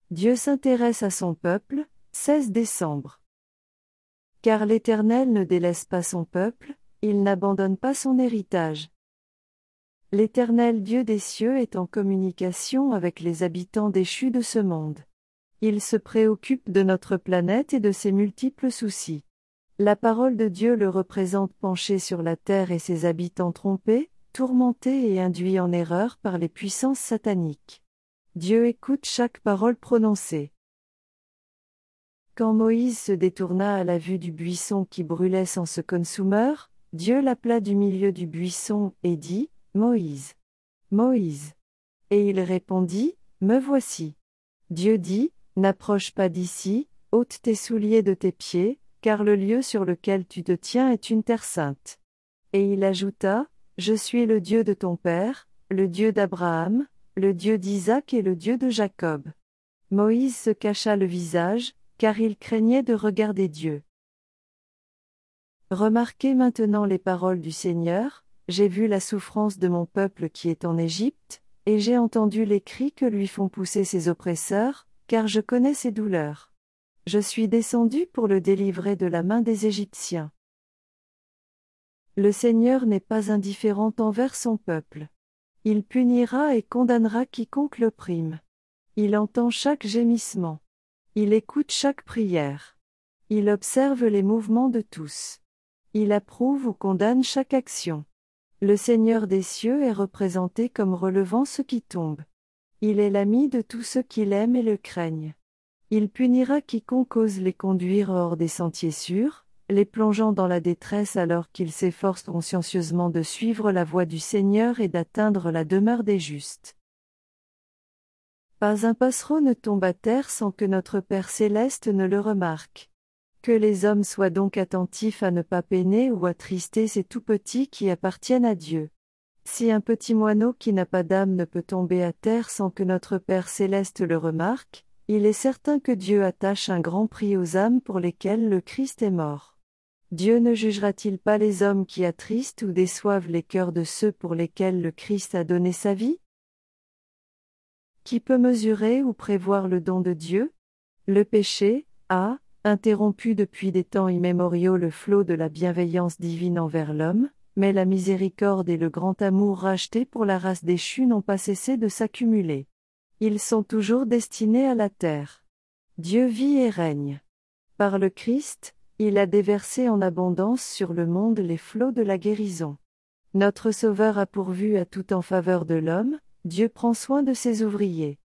Dieu s'intéresse à son peuple, 16 décembre. Car l'Éternel ne délaisse pas son peuple, il n'abandonne pas son héritage. L'Éternel Dieu des cieux est en communication avec les habitants déchus de ce monde. Il se préoccupe de notre planète et de ses multiples soucis. La parole de Dieu le représente penché sur la terre et ses habitants trompés, tourmentés et induits en erreur par les puissances sataniques. Dieu écoute chaque parole prononcée. Quand Moïse se détourna à la vue du buisson qui brûlait sans se consumeur, Dieu l'appela du milieu du buisson et dit, « Moïse, Moïse. » Et il répondit, « Me voici. » Dieu dit, « N'approche pas d'ici, ôte tes souliers de tes pieds, car le lieu sur lequel tu te tiens est une terre sainte. » Et il ajouta, « Je suis le Dieu de ton père, le Dieu d'Abraham, le Dieu d'Isaac et le Dieu de Jacob. » Moïse se cacha le visage, car il craignait de regarder Dieu. Remarquez maintenant les paroles du Seigneur, « J'ai vu la souffrance de mon peuple qui est en Égypte, et j'ai entendu les cris que lui font pousser ses oppresseurs, car je connais ses douleurs. Je suis descendu pour le délivrer de la main des Égyptiens. » Le Seigneur n'est pas indifférent envers son peuple. Il punira et condamnera quiconque l'opprime. Il entend chaque gémissement. Il écoute chaque prière. Il observe les mouvements de tous. Il approuve ou condamne chaque action. Le Seigneur des cieux est représenté comme relevant ceux qui tombent. Il est l'ami de tous ceux qui l'aiment et le craignent. Il punira quiconque ose les conduire hors des sentiers sûrs, les plongeant dans la détresse alors qu'ils s'efforcent consciencieusement de suivre la voie du Seigneur et d'atteindre la demeure des justes. Pas un passereau ne tombe à terre sans que notre Père céleste ne le remarque. Que les hommes soient donc attentifs à ne pas peiner ou attrister ces tout-petits qui appartiennent à Dieu. Si un petit moineau qui n'a pas d'âme ne peut tomber à terre sans que notre Père céleste le remarque, il est certain que Dieu attache un grand prix aux âmes pour lesquelles le Christ est mort. Dieu ne jugera-t-il pas les hommes qui attristent ou déçoivent les cœurs de ceux pour lesquels le Christ a donné sa vie? Qui peut mesurer ou prévoir le don de Dieu? Le péché a interrompu depuis des temps immémoriaux le flot de la bienveillance divine envers l'homme, mais la miséricorde et le grand amour racheté pour la race déchue n'ont pas cessé de s'accumuler. Ils sont toujours destinés à la terre. Dieu vit et règne. Par le Christ, il a déversé en abondance sur le monde les flots de la guérison. Notre Sauveur a pourvu à tout en faveur de l'homme, Dieu prend soin de ses ouvriers.